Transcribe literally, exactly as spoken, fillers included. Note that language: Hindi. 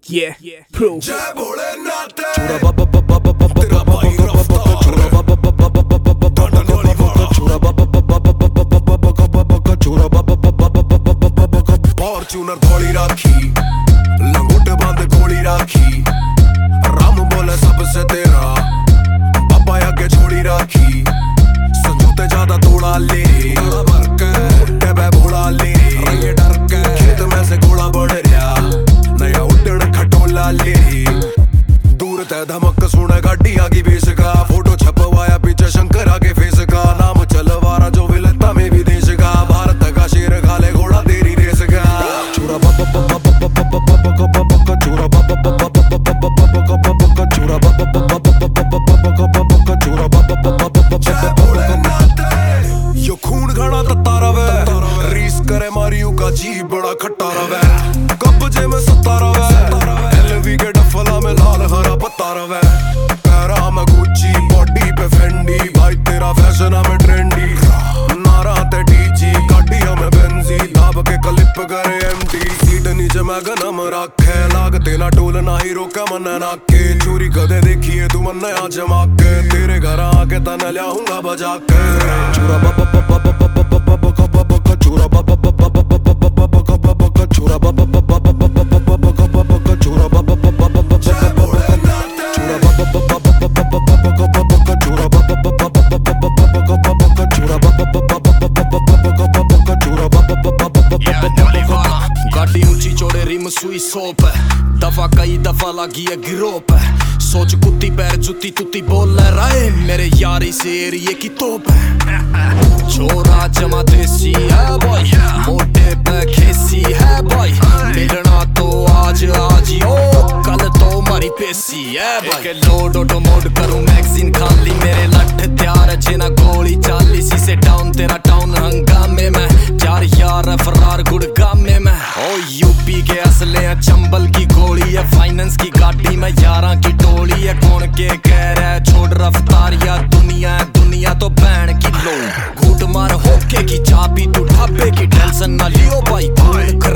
Yeah, proof. जय भोलेनाथ चूरा बाबा बाबा बाबा तेरा भाई रफ्तार चूरा बाबा बाबा बाबा बाबा डंडोली वाला चूरा बाबा बाबा बाबा बाबा बाबा चूरा बाबा बाबा बाबा बाबा फॉर्च्यूनर थोड़ी राखी लंगोटे बांधे गोली राखी राम बोले सबसे तेरा बाबा आगे छोड़ी राखी संजूते ज्यादा तोड़ा ले भर के मोटे बे भोला ले ये डर के खेत में से गोला बढ़ रहा नया उड़न खटोला ले दूर तय धमक सुने गाड़ियां की बेस का फोटो छपवाया पीछे शंकर आगे फेस का नाम चलवारा जो विलता में विदेश का भारत का शेर खाले घोड़ा तेरी रेस का चूरा बाबा बाबा बाबा बाबा बाबा चूरा बाबा बाबा बाबा बाबा चूरा बाबा बाबा बाबा बाबा चूरा बाबा बाबा यो खून घड़ा तत्ता रवे रीस करे मारियो का जी बड़ा खट्टा रवे कब्जे में सत्ता रवे एलवी के डफला में लाल हरा पत्ता रवे पैरा में गुच्ची बॉडी पे फेंडी भाई तेरा फैशन में ट्रेंडी नारा ते डीजी गाड़ियां में बेंजी दाब के क्लिप करे एमटी सीट नीचे मैं गनम रखे लागते ना टोल ना ही रोका मन नाके चोरी कदे देखिए तू मन नया जमा के तेरे घर आके तने लाऊंगा बजा के चूरा बाबा बाबा बाबा बाबा बाबा चूरा बाबा बाबा बाबा बाबा बाबा चूरा बाबा बाबा बाबा बाबा बाबा चूरा बाबा बाबा बाबा चूरा बाबा बाबा बाबा चूरा बाबा बाबा चूरा बाबा बाबा चूरा बाबा गाड़ी ऊंची चौड़े रिम सुई सोप है दफा कई दफा लगी है गिरोप है सोच कुत्ती पैर जुत्ती तुत्ती बोल रहे मेरे यारी से एरिए की तोप है छोरा जमा देसी है बॉय मोटे पे खेसी है बॉय मिलना तो आज आज ओ कल तो मारी पेसी है बॉय के लोड ऑटो मोड करूं मैगजीन खाली मेरे लठ तैयार जिना गोली चाली सी से डाउन तेरा टाउन हंगामे में चार यार फरार गुड़गामे में ओ यूपी के असले हैं चंबल की गोली है फाइनेंस की गाड़ी में यारा की टोली है कौन के कह रहा है छोड़ रफ्तार या दुनिया है दुनिया तो बैन की लो घूट मार होके की चाबी तू ढाबे की टेंशन ना लियो भाई खून